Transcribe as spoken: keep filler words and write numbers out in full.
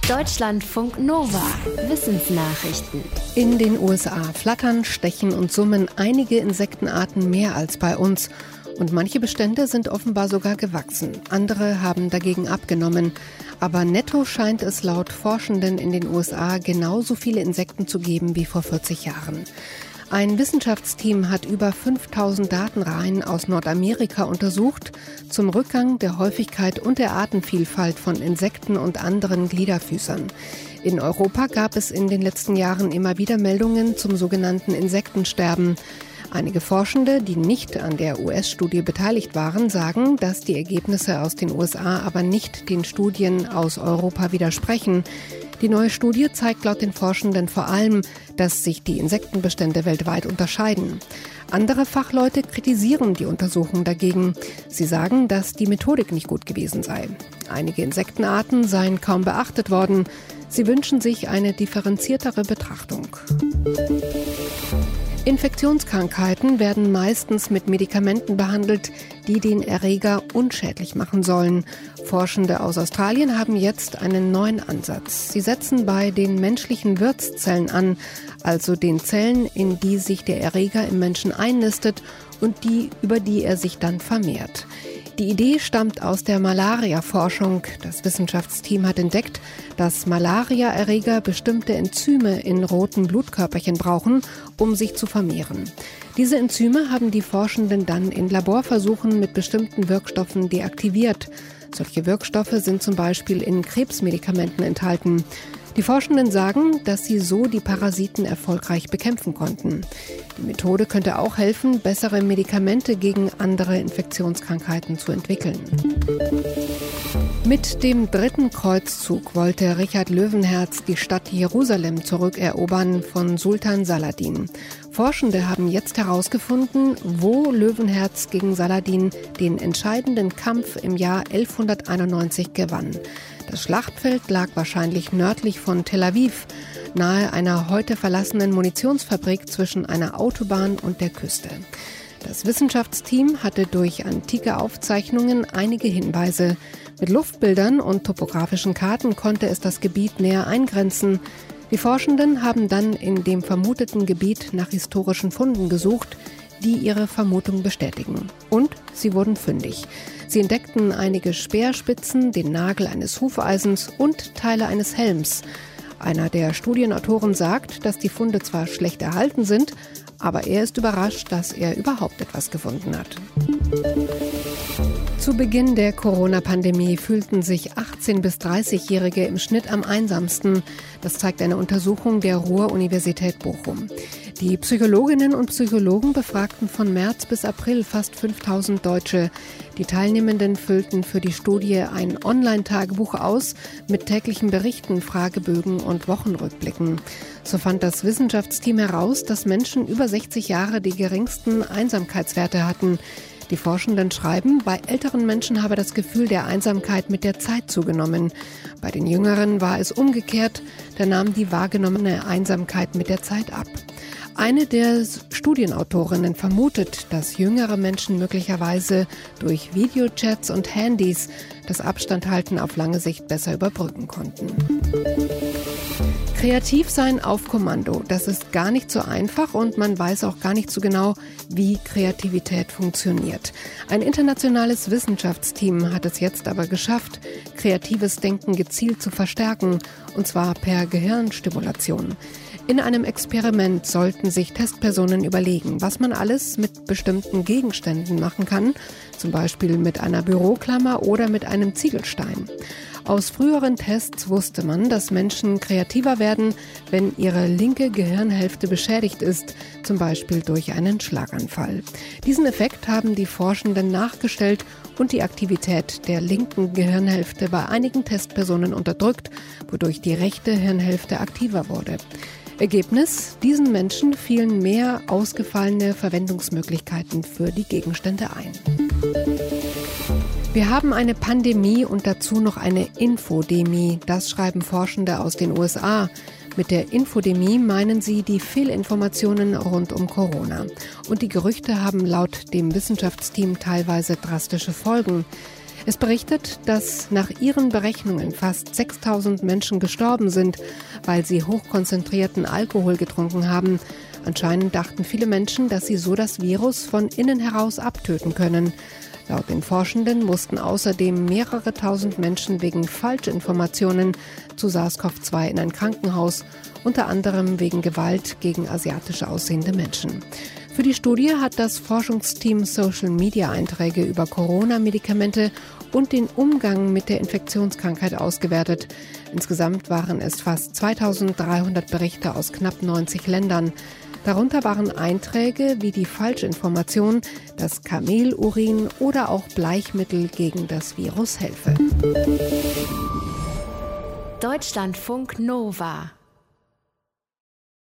Deutschlandfunk Nova. Wissensnachrichten. In den U S A flattern, stechen und summen einige Insektenarten mehr als bei uns. Und manche Bestände sind offenbar sogar gewachsen. Andere haben dagegen abgenommen. Aber netto scheint es laut Forschenden in den U S A genauso viele Insekten zu geben wie vor vierzig Jahren. Ein Wissenschaftsteam hat über fünftausend Datenreihen aus Nordamerika untersucht zum Rückgang der Häufigkeit und der Artenvielfalt von Insekten und anderen Gliederfüßern. In Europa gab es in den letzten Jahren immer wieder Meldungen zum sogenannten Insektensterben. Einige Forschende, die nicht an der U S-Studie beteiligt waren, sagen, dass die Ergebnisse aus den U S A aber nicht den Studien aus Europa widersprechen. Die neue Studie zeigt laut den Forschenden vor allem, dass sich die Insektenbestände weltweit unterscheiden. Andere Fachleute kritisieren die Untersuchung dagegen. Sie sagen, dass die Methodik nicht gut gewesen sei. Einige Insektenarten seien kaum beachtet worden. Sie wünschen sich eine differenziertere Betrachtung. Infektionskrankheiten werden meistens mit Medikamenten behandelt, die den Erreger unschädlich machen sollen. Forschende aus Australien haben jetzt einen neuen Ansatz. Sie setzen bei den menschlichen Wirtszellen an, also den Zellen, in die sich der Erreger im Menschen einnistet und die, über die er sich dann vermehrt. Die Idee stammt aus der Malaria-Forschung. Das Wissenschaftsteam hat entdeckt, dass Malaria-Erreger bestimmte Enzyme in roten Blutkörperchen brauchen, um sich zu vermehren. Diese Enzyme haben die Forschenden dann in Laborversuchen mit bestimmten Wirkstoffen deaktiviert. Solche Wirkstoffe sind zum Beispiel in Krebsmedikamenten enthalten. Die Forschenden sagen, dass sie so die Parasiten erfolgreich bekämpfen konnten. Die Methode könnte auch helfen, bessere Medikamente gegen andere Infektionskrankheiten zu entwickeln. Mit dem dritten Kreuzzug wollte Richard Löwenherz die Stadt Jerusalem zurückerobern von Sultan Saladin. Forschende haben jetzt herausgefunden, wo Löwenherz gegen Saladin den entscheidenden Kampf im Jahr elfhunderteinundneunzig gewann. Das Schlachtfeld lag wahrscheinlich nördlich von Tel Aviv, nahe einer heute verlassenen Munitionsfabrik zwischen einer Autobahn und der Küste. Das Wissenschaftsteam hatte durch antike Aufzeichnungen einige Hinweise. Mit Luftbildern und topografischen Karten konnte es das Gebiet näher eingrenzen. Die Forschenden haben dann in dem vermuteten Gebiet nach historischen Funden gesucht, die ihre Vermutung bestätigen. Und sie wurden fündig. Sie entdeckten einige Speerspitzen, den Nagel eines Hufeisens und Teile eines Helms. Einer der Studienautoren sagt, dass die Funde zwar schlecht erhalten sind, aber er ist überrascht, dass er überhaupt etwas gefunden hat. Zu Beginn der Corona-Pandemie fühlten sich achtzehn- bis dreißigjährige im Schnitt am einsamsten. Das zeigt eine Untersuchung der Ruhr-Universität Bochum. Die Psychologinnen und Psychologen befragten von März bis April fast fünftausend Deutsche. Die Teilnehmenden füllten für die Studie ein Online-Tagebuch aus mit täglichen Berichten, Fragebögen und Wochenrückblicken. So fand das Wissenschaftsteam heraus, dass Menschen über sechzig Jahre die geringsten Einsamkeitswerte hatten. Die Forschenden schreiben, bei älteren Menschen habe das Gefühl der Einsamkeit mit der Zeit zugenommen. Bei den Jüngeren war es umgekehrt, da nahm die wahrgenommene Einsamkeit mit der Zeit ab. Eine der Studienautorinnen vermutet, dass jüngere Menschen möglicherweise durch Videochats und Handys das Abstandhalten auf lange Sicht besser überbrücken konnten. Kreativ sein auf Kommando, das ist gar nicht so einfach und man weiß auch gar nicht so genau, wie Kreativität funktioniert. Ein internationales Wissenschaftsteam hat es jetzt aber geschafft, kreatives Denken gezielt zu verstärken, und zwar per Gehirnstimulation. In einem Experiment sollten sich Testpersonen überlegen, was man alles mit bestimmten Gegenständen machen kann, zum Beispiel mit einer Büroklammer oder mit einem Ziegelstein. Aus früheren Tests wusste man, dass Menschen kreativer werden, wenn ihre linke Gehirnhälfte beschädigt ist, zum Beispiel durch einen Schlaganfall. Diesen Effekt haben die Forschenden nachgestellt und die Aktivität der linken Gehirnhälfte bei einigen Testpersonen unterdrückt, wodurch die rechte Hirnhälfte aktiver wurde. Ergebnis: Diesen Menschen fielen mehr ausgefallene Verwendungsmöglichkeiten für die Gegenstände ein. Wir haben eine Pandemie und dazu noch eine Infodemie, das schreiben Forschende aus den U S A. Mit der Infodemie meinen sie die Fehlinformationen rund um Corona. Und die Gerüchte haben laut dem Wissenschaftsteam teilweise drastische Folgen. Es berichtet, dass nach ihren Berechnungen fast sechstausend Menschen gestorben sind, weil sie hochkonzentrierten Alkohol getrunken haben. Anscheinend dachten viele Menschen, dass sie so das Virus von innen heraus abtöten können. Laut den Forschenden mussten außerdem mehrere tausend Menschen wegen Falschinformationen zu SARS-CoV zwei in ein Krankenhaus, unter anderem wegen Gewalt gegen asiatisch aussehende Menschen. Für die Studie hat das Forschungsteam Social-Media-Einträge über Corona-Medikamente und den Umgang mit der Infektionskrankheit ausgewertet. Insgesamt waren es fast zweitausenddreihundert Berichte aus knapp neunzig Ländern. Darunter waren Einträge wie die Falschinformation, dass Kamelurin oder auch Bleichmittel gegen das Virus helfe. Deutschlandfunk Nova